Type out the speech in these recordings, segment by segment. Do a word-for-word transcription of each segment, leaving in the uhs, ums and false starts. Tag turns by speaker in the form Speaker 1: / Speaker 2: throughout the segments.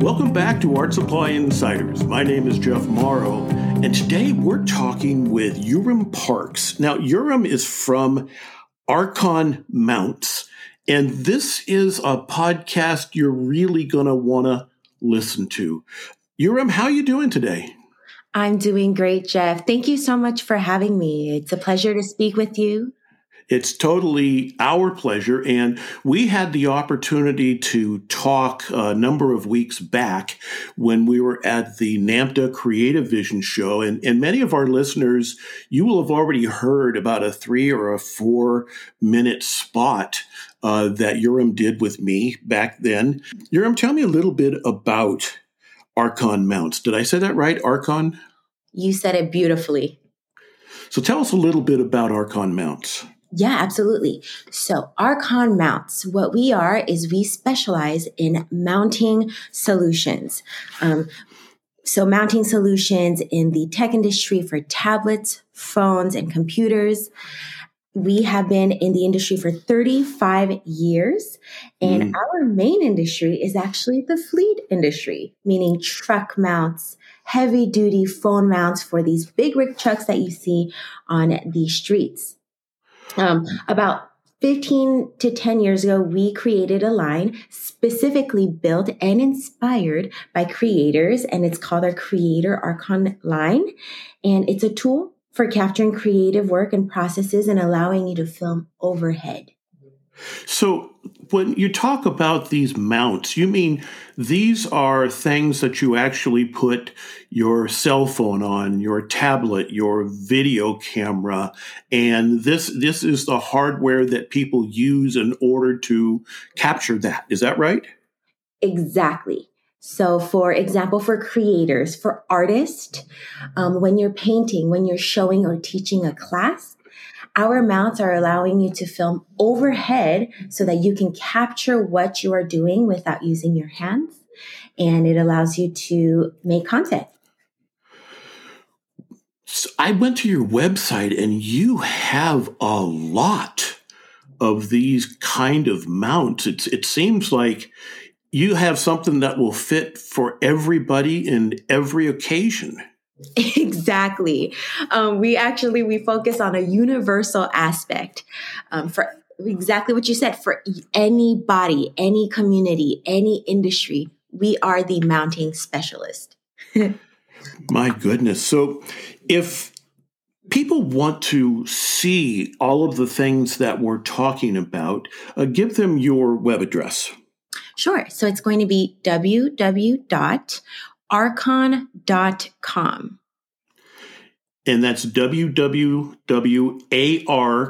Speaker 1: Welcome back to Art Supply Insiders. My name is Jeff Morrow, and today we're talking with Urim Parks. Now, Urim is from Archon Mounts, and this is a podcast you're really going to want to listen to. Urim, how are you doing today?
Speaker 2: I'm doing great, Jeff. Thank you so much for having me. It's a pleasure to speak with you.
Speaker 1: It's totally our pleasure, and we had the opportunity to talk a number of weeks back when we were at the NAMTA Creative Vision show, and, and many of our listeners, you will have already heard about a three or a four-minute spot uh, that Urim did with me back then. Urim, tell me a little bit about Archon Mounts. Did I say that right, Archon?
Speaker 2: You said it beautifully.
Speaker 1: So tell us a little bit about Archon Mounts.
Speaker 2: Yeah, absolutely. So Archon Mounts, what we are is we specialize in mounting solutions. Um, so mounting solutions in the tech industry for tablets, phones, and computers. We have been in the industry for thirty-five years, and mm. our main industry is actually the fleet industry, meaning truck mounts, heavy duty phone mounts for these big rig trucks that you see on the streets. Um, about fifteen to ten years ago, we created a line specifically built and inspired by creators, and it's called our Creator Archon line. And it's a tool for capturing creative work and processes and allowing you to film overhead.
Speaker 1: So when you talk about these mounts, you mean these are things that you actually put your cell phone on, your tablet, your video camera, and this this is the hardware that people use in order to capture that. Is that right?
Speaker 2: Exactly. So for example, for creators, for artists, um, when you're painting, when you're showing or teaching a class, our mounts are allowing you to film overhead so that you can capture what you are doing without using your hands. And it allows you to make content.
Speaker 1: So I went to your website and you have a lot of these kind of mounts. It's, it seems like you have something that will fit for everybody in every occasion.
Speaker 2: Exactly. Um, we actually, we focus on a universal aspect um, for exactly what you said, for anybody, any community, any industry. We are the mounting specialist.
Speaker 1: My goodness. So if people want to see all of the things that we're talking about, uh, give them your web address.
Speaker 2: Sure. So it's going to be w w w dot archon dot com.
Speaker 1: And that's w w w dot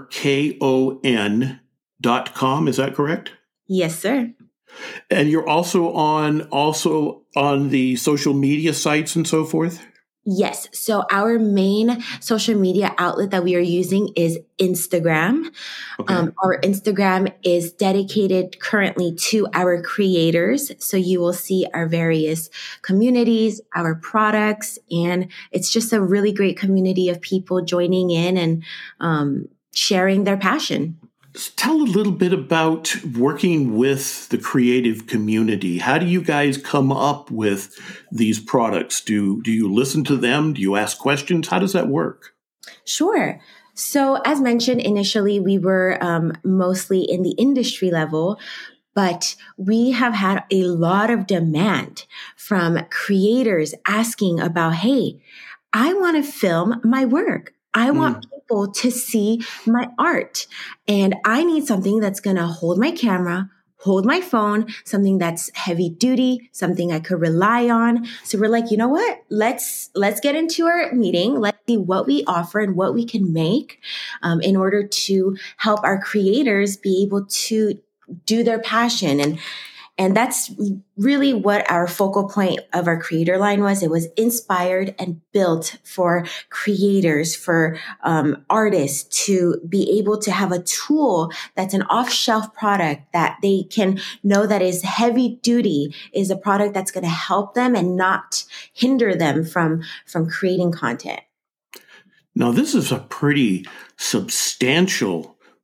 Speaker 1: archon dot com. Is that correct?
Speaker 2: Yes, sir.
Speaker 1: And you're also on also on the social media sites and so forth?
Speaker 2: Yes. So our main social media outlet that we are using is Instagram. Okay. Um, our Instagram is dedicated currently to our creators. So you will see our various communities, our products, and it's just a really great community of people joining in and um, sharing their passion.
Speaker 1: Tell a little bit about working with the creative community. How do you guys come up with these products? Do, do you listen to them? Do you ask questions? How does that work?
Speaker 2: Sure. So as mentioned, initially, we were um, mostly in the industry level, but we have had a lot of demand from creators asking about, hey, I want to film my work. I want mm. people to see my art, and I need something that's going to hold my camera, hold my phone, something that's heavy duty, something I could rely on. So we're like, you know what? Let's, let's get into our meeting. Let's see what we offer and what we can make um, in order to help our creators be able to do their passion. And And that's really what our focal point of our creator line was. It was inspired and built for creators, for um, artists to be able to have a tool that's an off-shelf product that they can know that is heavy duty, is a product that's going to help them and not hinder them from, from creating content.
Speaker 1: Now, this is a pretty substantial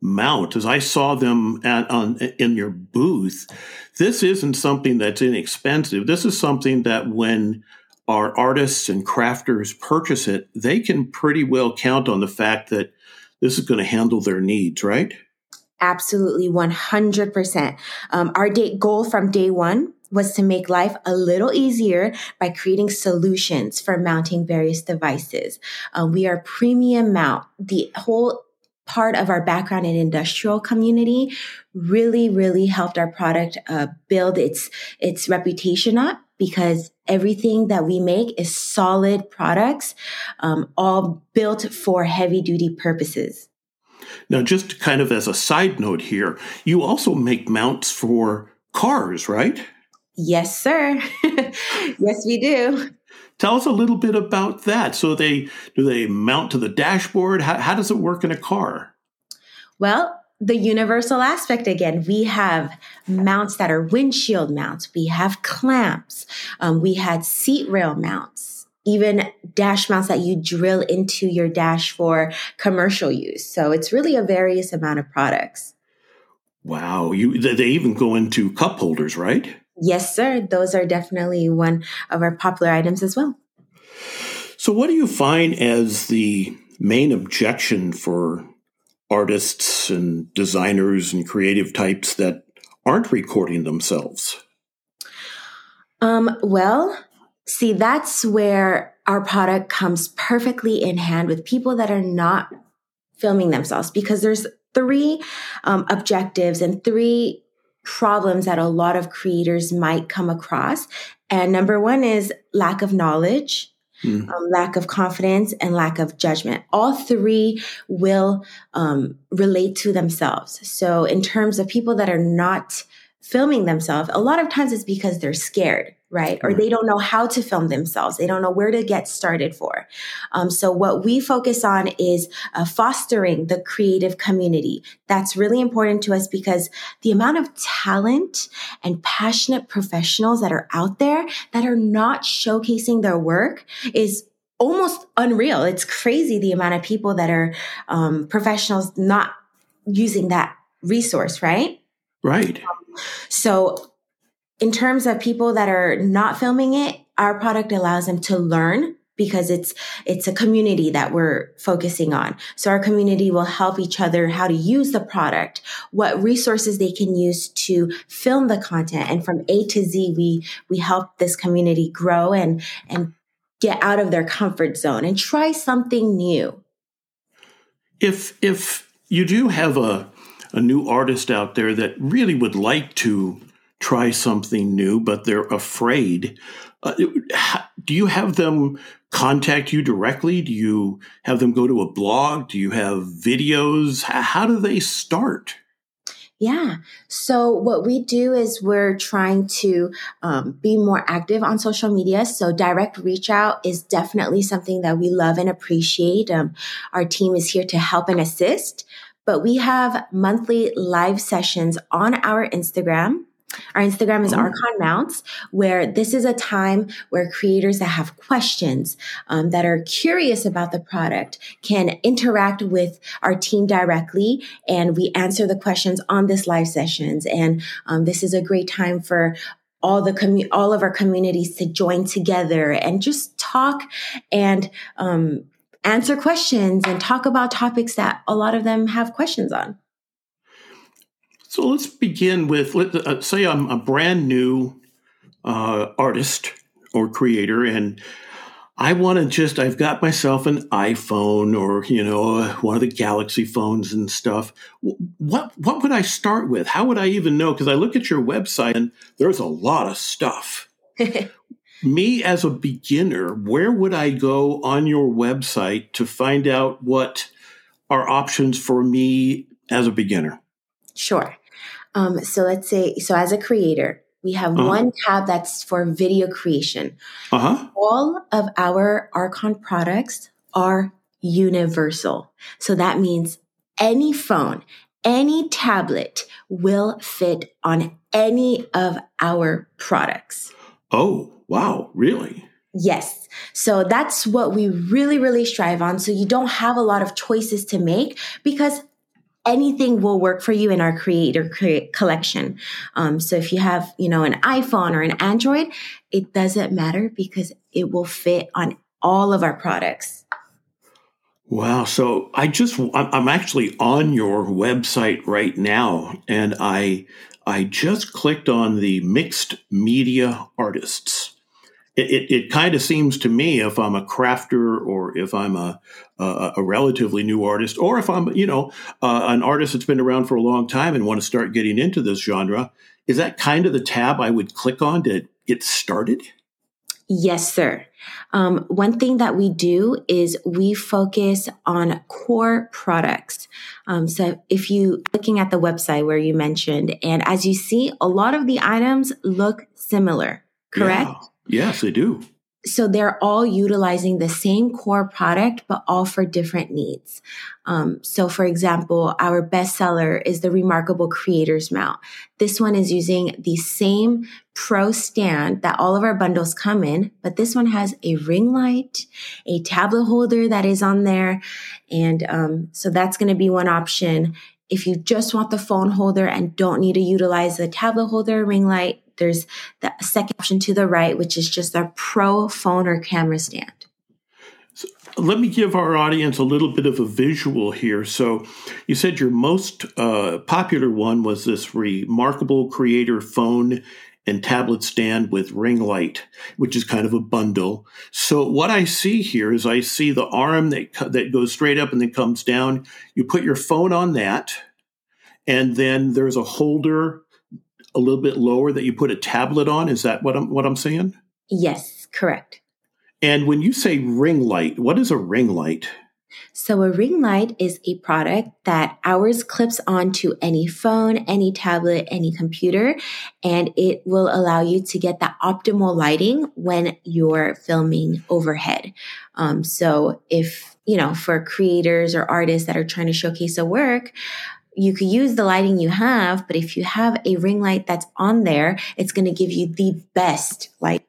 Speaker 1: mount, as I saw them at, on, in your booth, this isn't something that's inexpensive. This is something that when our artists and crafters purchase it, they can pretty well count on the fact that this is going to handle their needs, right?
Speaker 2: Absolutely, one hundred percent. Um, our day, goal from day one was to make life a little easier by creating solutions for mounting various devices. Um, we are premium mount. The whole part of our background in industrial community really, really helped our product uh, build its its reputation up, because everything that we make is solid products, um, all built for heavy duty purposes.
Speaker 1: Now, just kind of as a side note here, you also make mounts for cars, right?
Speaker 2: Yes, sir. Yes, we do.
Speaker 1: Tell us a little bit about that. So they do they mount to the dashboard? How, how does it work in a car?
Speaker 2: Well, the universal aspect again, we have mounts that are windshield mounts. We have clamps. Um, we had seat rail mounts, even dash mounts that you drill into your dash for commercial use. So it's really a various amount of products.
Speaker 1: Wow. You, they even go into cup holders, right?
Speaker 2: Yes, sir. Those are definitely one of our popular items as well.
Speaker 1: So what do you find as the main objection for artists and designers and creative types that aren't recording themselves?
Speaker 2: Um, well, see, that's where our product comes perfectly in hand with people that are not filming themselves, because there's three um, objectives and three problems that a lot of creators might come across. And number one is lack of knowledge, mm. um, lack of confidence, and lack of judgment. All three will um, relate to themselves. So in terms of people that are not filming themselves, a lot of times it's because they're scared, right? Or they don't know how to film themselves. They don't know where to get started for. Um, so what we focus on is uh, fostering the creative community. That's really important to us, because the amount of talent and passionate professionals that are out there that are not showcasing their work is almost unreal. It's crazy, the amount of people that are um, professionals not using that resource, right?
Speaker 1: Right.
Speaker 2: Um, so in terms of people that are not filming it, our product allows them to learn, because it's it's a community that we're focusing on. So our community will help each other how to use the product, what resources they can use to film the content. And from A to Z, we we help this community grow and and get out of their comfort zone and try something new.
Speaker 1: If if you do have a a new artist out there that really would like to try something new, but they're afraid, uh, do you have them contact you directly? Do you have them go to a blog? Do you have videos? How, how do they start?
Speaker 2: Yeah. So what we do is we're trying to um, be more active on social media. So direct reach out is definitely something that we love and appreciate. Um, our team is here to help and assist. But we have monthly live sessions on our Instagram. Our Instagram is oh. Archon Mounts, where this is a time where creators that have questions, um, that are curious about the product, can interact with our team directly, and we answer the questions on this live sessions. And um, this is a great time for all the commu- all of our communities to join together and just talk and um, answer questions and talk about topics that a lot of them have questions on.
Speaker 1: So let's begin with, let, uh, say I'm a brand new uh, artist or creator, and I want to just, I've got myself an iPhone or, you know, one of the Galaxy phones and stuff. What what would I start with? How would I even know? Because I look at your website and there's a lot of stuff. Me as a beginner, where would I go on your website to find out what are options for me as a beginner?
Speaker 2: Sure. Um, so let's say, so as a creator, we have uh-huh. one tab that's for video creation. Uh-huh. All of our Archon products are universal. So that means any phone, any tablet will fit on any of our products.
Speaker 1: Oh, wow. Really?
Speaker 2: Yes. So that's what we really, really strive on. So you don't have a lot of choices to make, because anything will work for you in our creator create collection. Um, so if you have, you know, an iPhone or an Android, it doesn't matter because it will fit on all of our products.
Speaker 1: Wow. So I just, I'm actually on your website right now, and I, I just clicked on the mixed media artists. It, it, it kind of seems to me, if I'm a crafter or if I'm a, a, a relatively new artist, or if I'm, you know, uh, an artist that's been around for a long time and want to start getting into this genre, is that kind of the tab I would click on to get started?
Speaker 2: Yes, sir. Um, one thing that we do is we focus on core products. Um, so if you looking at the website where you mentioned, and as you see, a lot of the items look similar, correct?
Speaker 1: Yeah. Yes, they do.
Speaker 2: So they're all utilizing the same core product, but all for different needs. Um, so for example, our bestseller is the Remarkable Creators Mount. This one is using the same pro stand that all of our bundles come in, but this one has a ring light, a tablet holder that is on there. And um, so that's going to be one option. If you just want the phone holder and don't need to utilize the tablet holder, ring light, there's the second option to the right, which is just a pro phone or camera stand.
Speaker 1: So let me give our audience a little bit of a visual here. So you said your most uh, popular one was this Remarkable Creator phone and tablet stand with ring light, which is kind of a bundle. So what I see here is I see the arm that that goes straight up and then comes down. You put your phone on that, and then there's a holder a little bit lower that you put a tablet on. Is that what I'm what I'm saying?
Speaker 2: Yes, correct.
Speaker 1: And when you say ring light, what is a ring light?
Speaker 2: So a ring light is a product that ours clips onto any phone, any tablet, any computer, and it will allow you to get that optimal lighting when you're filming overhead. Um, so if, you know, for creators or artists that are trying to showcase a work, you could use the lighting you have, but if you have a ring light that's on there, it's going to give you the best light.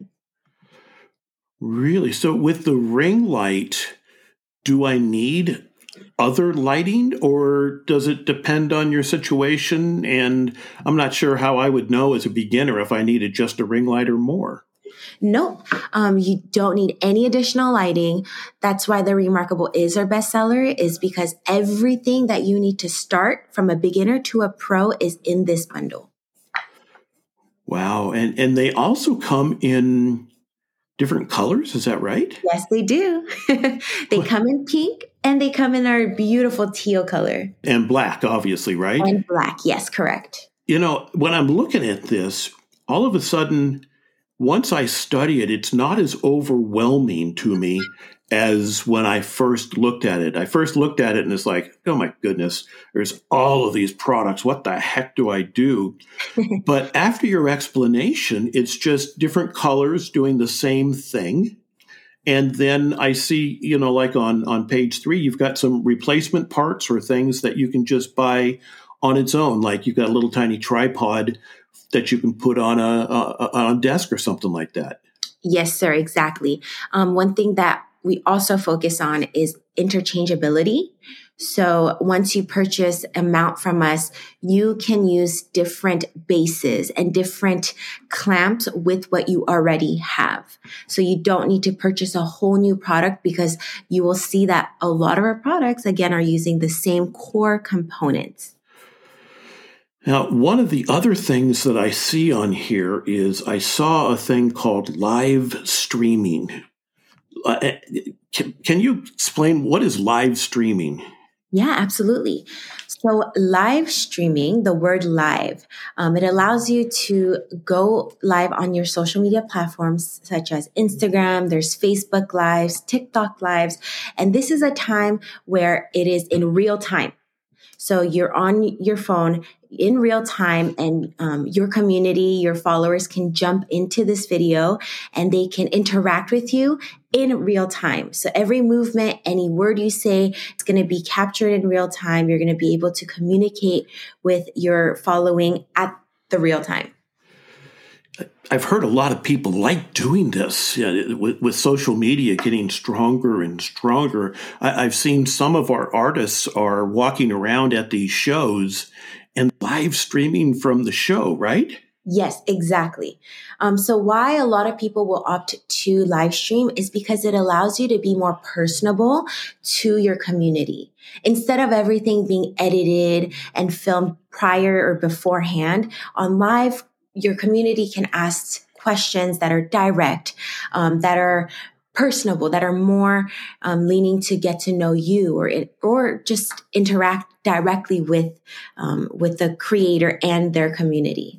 Speaker 1: Really? So with the ring light, do I need other lighting, or does it depend on your situation? And I'm not sure how I would know as a beginner if I needed just a ring light or more.
Speaker 2: No, um, you don't need any additional lighting. That's why the Remarkable is our bestseller, is because everything that you need to start from a beginner to a pro is in this bundle.
Speaker 1: Wow. And and they also come in different colors. Is that right?
Speaker 2: Yes, they do. They come in pink and they come in our beautiful teal color.
Speaker 1: And black, obviously, right?
Speaker 2: And black. Yes, correct.
Speaker 1: You know, when I'm looking at this, all of a sudden, once I study it, it's not as overwhelming to me as when I first looked at it. I first looked at it and it's like, oh my goodness, there's all of these products. What the heck do I do? But after your explanation, it's just different colors doing the same thing. And then I see, you know, like on, on page three, you've got some replacement parts or things that you can just buy on its own. Like you've got a little tiny tripod that you can put on a, a on a desk or something like that.
Speaker 2: Yes, sir. Exactly. Um, one thing that we also focus on is interchangeability. So once you purchase a mount from us, you can use different bases and different clamps with what you already have. So you don't need to purchase a whole new product, because you will see that a lot of our products, again, are using the same core components.
Speaker 1: Now, one of the other things that I see on here is I saw a thing called live streaming. Uh, can, can you explain what is live streaming?
Speaker 2: Yeah, absolutely. So live streaming, the word live, um, it allows you to go live on your social media platforms such as Instagram, there's Facebook Lives, TikTok Lives, and this is a time where it is in real time. So you're on your phone in real time, and um, your community, your followers can jump into this video and they can interact with you in real time. So every movement, any word you say, it's going to be captured in real time. You're going to be able to communicate with your following at the real time.
Speaker 1: I've heard a lot of people like doing this, you know, with, with social media getting stronger and stronger. I, I've seen some of our artists are walking around at these shows and live streaming from the show, right?
Speaker 2: Yes, exactly. Um, so why a lot of people will opt to live stream is because it allows you to be more personable to your community. Instead of everything being edited and filmed prior or beforehand, on live, your community can ask questions that are direct, um, that are personable, that are more um, leaning to get to know you, or it, or just interact directly with um, with the creator and their community.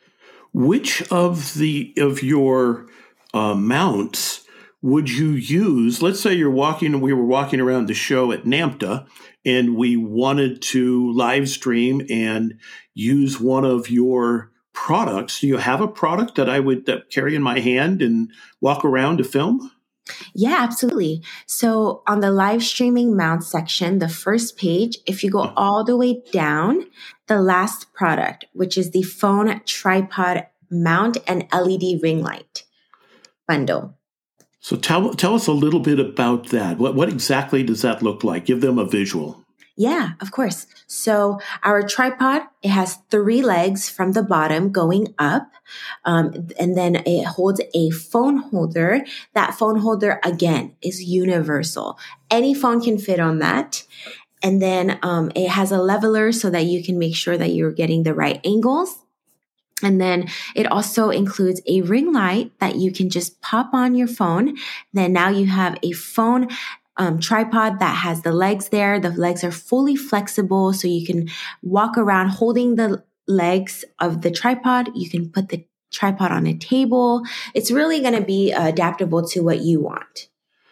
Speaker 1: Which of the of your uh, mounts would you use? Let's say you're walking, we were walking around the show at NAMTA, and we wanted to live stream and use one of your products. Do you have a product that I would uh, carry in my hand and walk around to film?
Speaker 2: Yeah, absolutely. So on the live streaming mount section, the first page, if you go all the way down, the last product, which is the phone tripod mount and L E D ring light bundle.
Speaker 1: So tell tell us a little bit about that. What what exactly does that look like? Give them a visual.
Speaker 2: Yeah, of course. So our tripod, it has three legs from the bottom going up. Um, and then it holds a phone holder. That phone holder, again, is universal. Any phone can fit on that. And then um, it has a leveler so that you can make sure that you're getting the right angles. And then it also includes a ring light that you can just pop on your phone. Then now you have a phone Um, tripod that has the legs there. The legs are fully flexible, so you can walk around holding the legs of the tripod. You can put the tripod on a table. It's really going to be adaptable to what you want.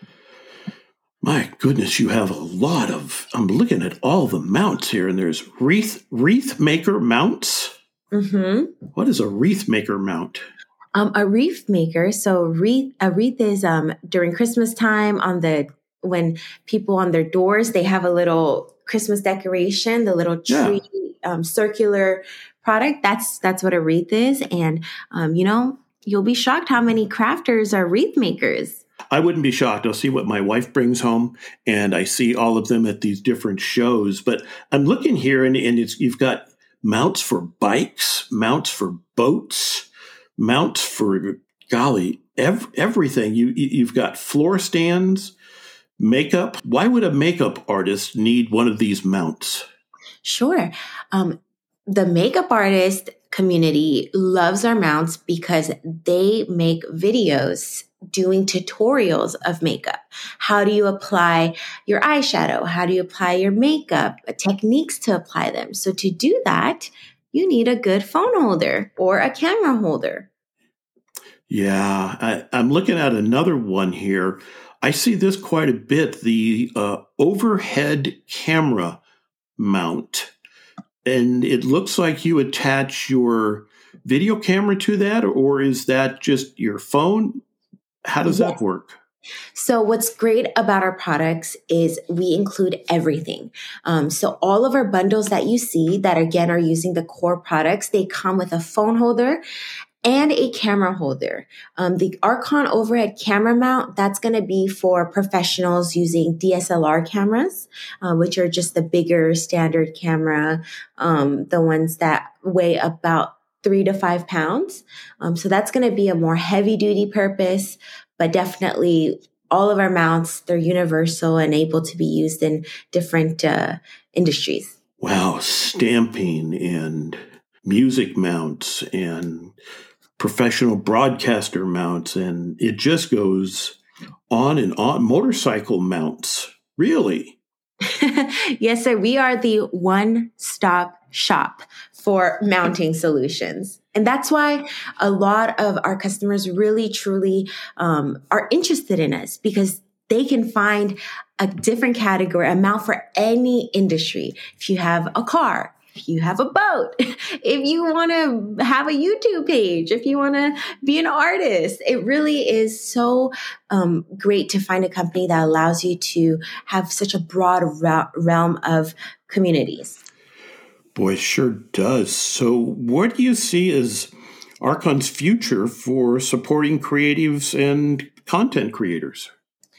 Speaker 1: My goodness, you have a lot of, I'm looking at all the mounts here, and there's wreath, wreath maker mounts.
Speaker 2: Mm-hmm.
Speaker 1: What is a wreath maker mount?
Speaker 2: Um, a wreath maker. So wreath, a wreath is um, during Christmas time on the when people on their doors, they have a little Christmas decoration, the little tree, yeah. um, circular product. That's, that's what a wreath is. And, um, you know, you'll be shocked how many crafters are wreath makers.
Speaker 1: I wouldn't be shocked. I'll see what my wife brings home, and I see all of them at these different shows. But I'm looking here, and, and it's, you've got mounts for bikes, mounts for boats, mounts for, golly, ev- everything. You, you've got floor stands, makeup. Why would a makeup artist need one of these mounts?
Speaker 2: Sure. Um, the makeup artist community loves our mounts because they make videos doing tutorials of makeup. How do you apply your eyeshadow? How do you apply your makeup? Techniques to apply them. So to do that, you need a good phone holder or a camera holder.
Speaker 1: Yeah, I, I'm looking at another one here. I see this quite a bit, the uh, overhead camera mount. And it looks like you attach your video camera to that, or is that just your phone? How does yes. that work?
Speaker 2: So what's great about our products is we include everything. Um, so all of our bundles that you see that, again, are using the core products, they come with a phone holder and a camera holder. Um, the Archon overhead camera mount, that's going to be for professionals using D S L R cameras, uh, which are just the bigger standard camera, um, the ones that weigh about three to five pounds. Um, so that's going to be a more heavy duty purpose, but definitely all of our mounts, they're universal and able to be used in different uh, industries.
Speaker 1: Wow, stamping and music mounts and professional broadcaster mounts, and it just goes on and on. Motorcycle mounts, really?
Speaker 2: Yes, sir. We are the one-stop shop for mounting solutions. And that's why a lot of our customers really, truly um, are interested in us, because they can find a different category, a mount for any industry. If you have a car, if you have a boat, if you want to have a YouTube page, if you want to be an artist, it really is so um, great to find a company that allows you to have such a broad ra- realm of communities.
Speaker 1: Boy, it sure does. So what do you see as Archon's future for supporting creatives and content creators?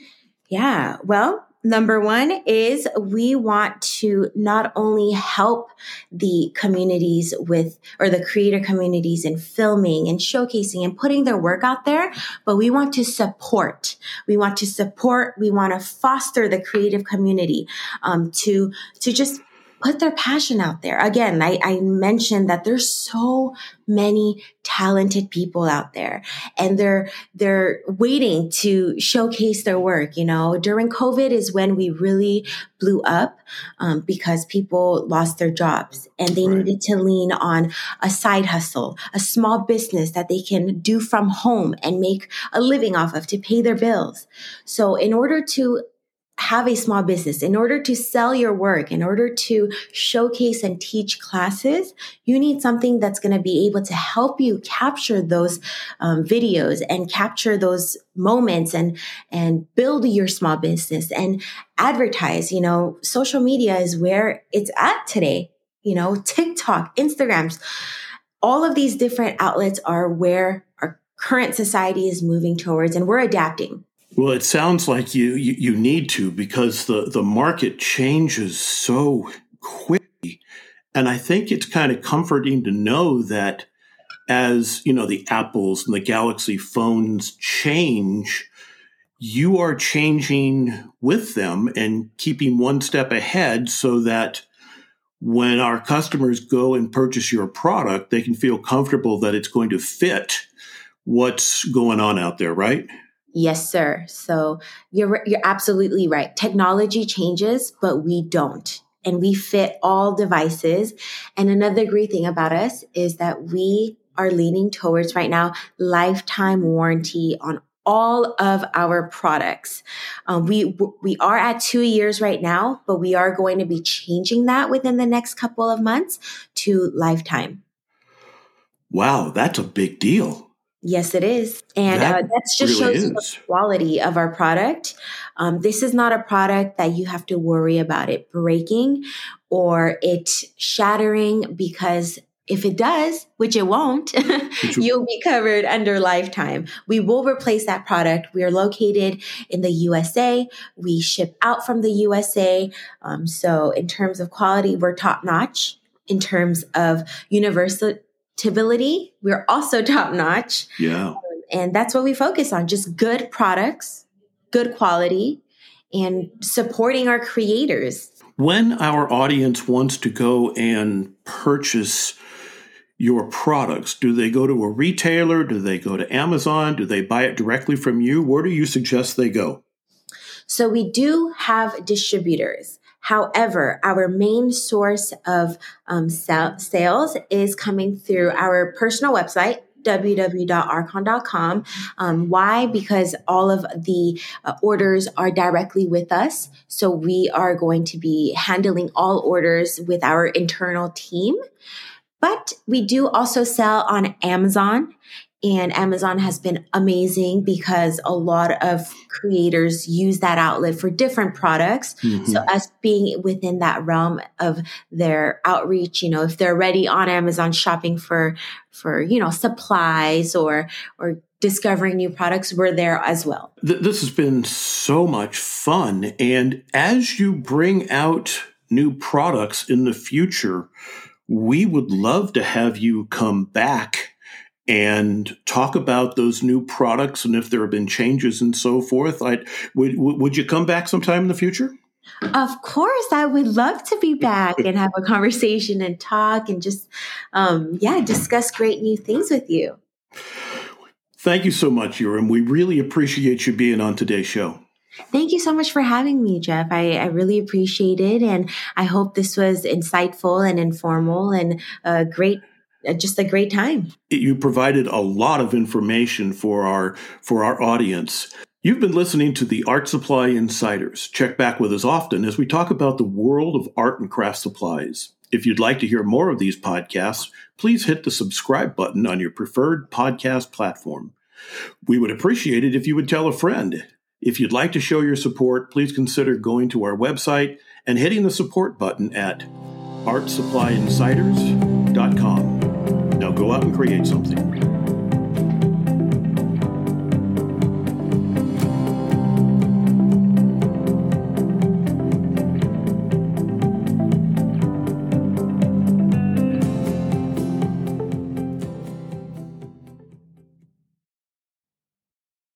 Speaker 2: Yeah, well, number one is we want to not only help the communities with, or the creator communities in filming and showcasing and putting their work out there, but we want to support. We want to support, we want to foster the creative community um, to, to just put their passion out there. Again, I, I mentioned that there's so many talented people out there and they're, they're waiting to showcase their work. You know, during COVID is when we really blew up, um, because people lost their jobs and they
Speaker 1: Right.
Speaker 2: needed to lean on a side hustle, a small business that they can do from home and make a living off of to pay their bills. So in order to have a small business, in order to sell your work, in order to showcase and teach classes, you need something that's going to be able to help you capture those um, videos and capture those moments and, and build your small business and advertise. You know, social media is where it's at today. You know, TikTok, Instagrams, all of these different outlets are where our current society is moving towards, and we're adapting.
Speaker 1: Well, it sounds like you, you, you need to, because the, the market changes so quickly. And I think it's kind of comforting to know that as, you know, the Apples and the Galaxy phones change, you are changing with them and keeping one step ahead so that when our customers go and purchase your product, they can feel comfortable that it's going to fit what's going on out there, right?
Speaker 2: Yes, sir. So you're you're absolutely right. Technology changes, but we don't. And we fit all devices. And another great thing about us is that we are leaning towards right now lifetime warranty on all of our products. Um, we we are at two years right now, but we are going to be changing that within the next couple of months to lifetime.
Speaker 1: Wow, that's a big deal.
Speaker 2: Yes, it is. And
Speaker 1: That
Speaker 2: uh, that just
Speaker 1: really
Speaker 2: shows
Speaker 1: is.
Speaker 2: the quality of our product. Um, this is not a product that you have to worry about it breaking or it shattering, because if it does, which it won't, you'll be covered under lifetime. We will replace that product. We are located in the U S A. We ship out from the U S A. Um, so in terms of quality, we're top notch. In terms of universal Stability, we're also top notch.
Speaker 1: Yeah.
Speaker 2: Um, and that's what we focus on, just good products, good quality, and supporting our creators.
Speaker 1: When our audience wants to go and purchase your products, do they go to a retailer? Do they go to Amazon? Do they buy it directly from you? Where do you suggest they go?
Speaker 2: So we do have distributors. However, our main source of um, sal- sales is coming through our personal website, w w w dot archon dot com. Um, why? Because all of the uh, orders are directly with us. So we are going to be handling all orders with our internal team. But we do also sell on Amazon. And Amazon has been amazing because a lot of creators use that outlet for different products. Mm-hmm. So us being within that realm of their outreach, you know, if they're already on Amazon shopping for, for, you know, supplies or, or discovering new products, we're there as well.
Speaker 1: This has been so much fun. And as you bring out new products in the future, we would love to have you come back and talk about those new products and if there have been changes and so forth. I'd, would, would you come back sometime in the future?
Speaker 2: Of course, I would love to be back and have a conversation and talk and just, um, yeah, discuss great new things with you.
Speaker 1: Thank you so much, Yoram. We really appreciate you being on today's show.
Speaker 2: Thank you so much for having me, Jeff. I, I really appreciate it. And I hope this was insightful and informal and a great just a great time.
Speaker 1: You provided a lot of information for our for our audience. You've been listening to the Art Supply Insiders. Check back with us often as we talk about the world of art and craft supplies. If you'd like to hear more of these podcasts, please hit the subscribe button on your preferred podcast platform. We would appreciate it if you would tell a friend. If you'd like to show your support, please consider going to our website and hitting the support button at art supply insiders dot com. Now go out and create something.